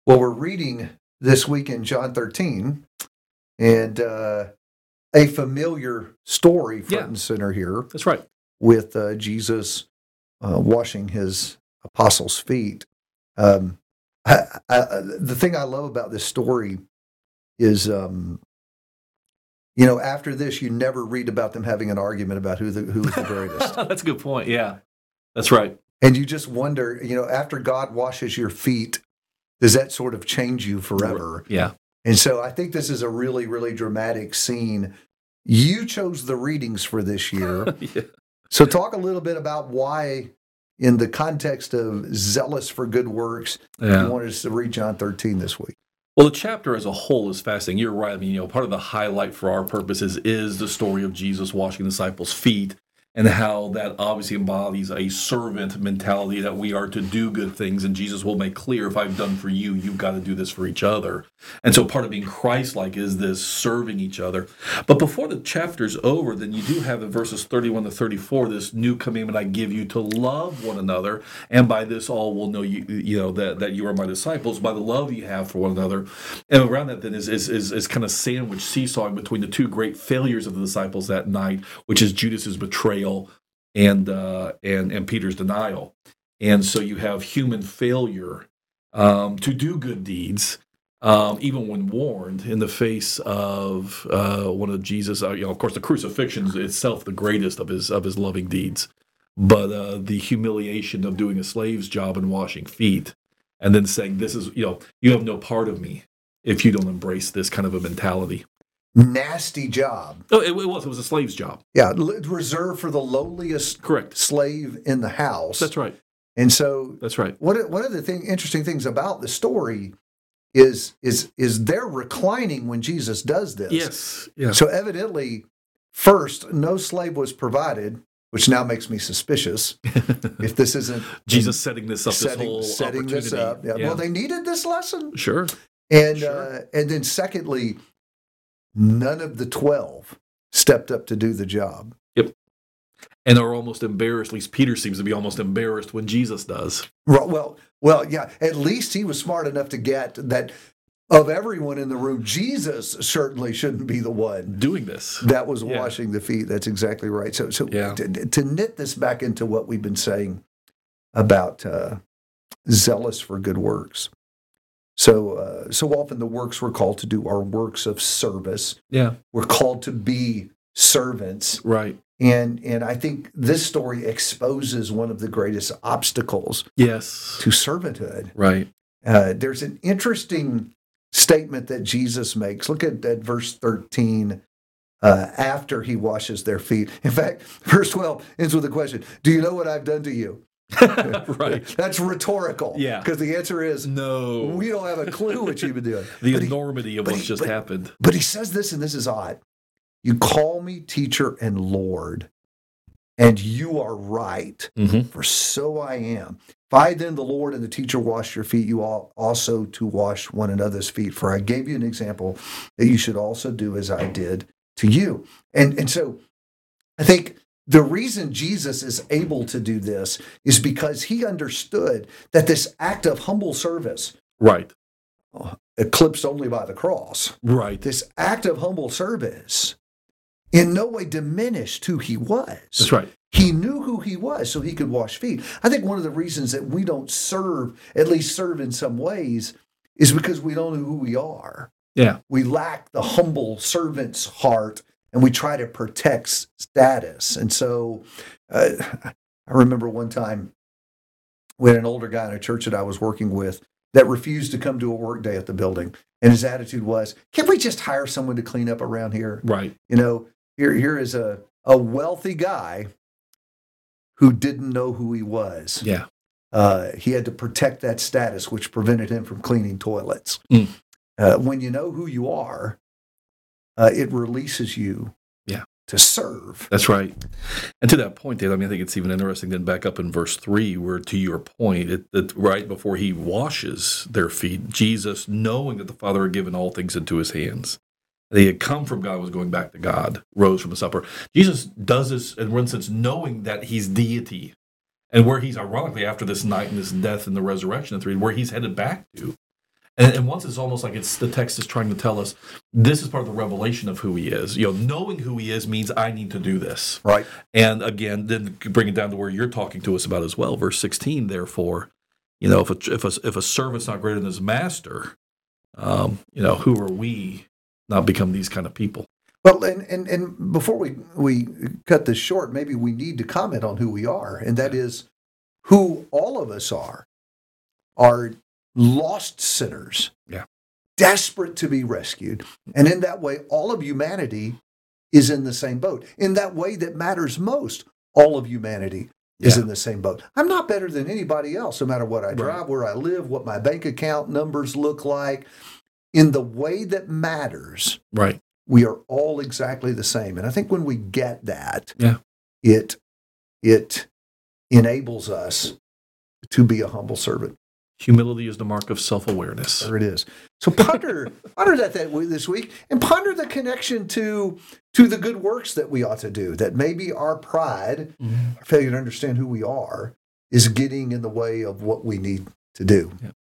Well, we're reading this week in John 13, and a familiar story front and center here. That's right. With Jesus washing his apostles' feet. The thing I love about this story is, after this, you never read about them having an argument about who was the greatest. That's a good point. Yeah, that's right. And you just wonder, after God washes your feet, does that sort of change you forever? Yeah. And so I think this is a really, really dramatic scene. You chose the readings for this year. Yeah. So talk a little bit about why, in the context of zealous for good works, you wanted us to read John 13 this week. Well, the chapter as a whole is fascinating. You're right. I mean, part of the highlight for our purposes is the story of Jesus washing the disciples' feet, and how that obviously embodies a servant mentality, that we are to do good things. And Jesus will make clear, if I've done for you, you've got to do this for each other. And so part of being Christ-like is this serving each other. But before the chapter's over, then you do have in verses 31 to 34, this new commandment I give you, to love one another. And by this all will know that you are my disciples, by the love you have for one another. And around that then is kind of sandwiched seesawing between the two great failures of the disciples that night, which is Judas's betrayal and Peter's denial. And so you have human failure to do good deeds, even when warned, in the face of one of Jesus. Of course, the crucifixion is itself the greatest of his loving deeds, but the humiliation of doing a slave's job and washing feet, and then saying, "This is you have no part of me if you don't embrace this kind of a mentality." Nasty job. Oh, it was a slave's job. Yeah, reserved for the lowliest slave in the house. That's right. And so that's right. One of the interesting things about the story is they're reclining when Jesus does this. Yes. Yeah. So evidently, first, no slave was provided, which now makes me suspicious. If this isn't Jesus setting this up, setting this up. Yeah. Well, they needed this lesson. Sure. And then secondly, none of the 12 stepped up to do the job. Yep. And are almost embarrassed. At least Peter seems to be almost embarrassed when Jesus does. Well, yeah. At least he was smart enough to get that of everyone in the room, Jesus certainly shouldn't be the one doing this. That was washing the feet. That's exactly right. So to knit this back into what we've been saying about zealous for good works. So often the works we're called to do are works of service. Yeah. We're called to be servants. Right. And I think this story exposes one of the greatest obstacles to servanthood. Right. There's an interesting statement that Jesus makes. Look at verse 13 after he washes their feet. In fact, verse 12 ends with a question. Do you know what I've done to you? Right. That's rhetorical. Yeah. Because the answer is no. We don't have a clue what you've been doing. The enormity of what's just happened. But he says this, and this is odd. You call me teacher and Lord, and you are right, for so I am. If I then, the Lord and the teacher, wash your feet, you ought also to wash one another's feet. For I gave you an example that you should also do as I did to you. And so I think the reason Jesus is able to do this is because he understood that this act of humble service, eclipsed only by the cross, this act of humble service in no way diminished who he was. That's right. He knew who he was, so he could wash feet. I think one of the reasons that we don't serve, at least serve in some ways, is because we don't know who we are. Yeah. We lack the humble servant's heart, and we try to protect status. And so I remember one time we had an older guy in a church that I was working with that refused to come to a work day at the building. And his attitude was, can't we just hire someone to clean up around here? Right. Here is a wealthy guy who didn't know who he was. Yeah. He had to protect that status, which prevented him from cleaning toilets. When you know who you are, it releases you to serve. That's right. And to that point, Dave, I think it's even interesting then back up in verse 3, where to your point, that right before he washes their feet, Jesus, knowing that the Father had given all things into his hands, that he had come from God, was going back to God, rose from the supper. Jesus does this, in one sense, knowing that he's deity, and where he's ironically after this night and this death and the resurrection of 3, where he's headed back to. And once it's almost like the text is trying to tell us this is part of the revelation of who he is. Knowing who he is means I need to do this. Right. And again, then bring it down to where you're talking to us about as well. Verse 16, therefore, if a servant's not greater than his master, who are we not become these kind of people? Well, and before we cut this short, maybe we need to comment on who we are, and that is who all of us are lost sinners, desperate to be rescued. And in that way, all of humanity is in the same boat. In that way that matters most, all of humanity is in the same boat. I'm not better than anybody else, no matter what I drive, where I live, what my bank account numbers look like. In the way that matters, we are all exactly the same. And I think when we get that, it enables us to be a humble servant. Humility is the mark of self-awareness. There it is. So ponder that this week, and ponder the connection to the good works that we ought to do, that maybe our pride, our failure to understand who we are, is getting in the way of what we need to do. Yeah.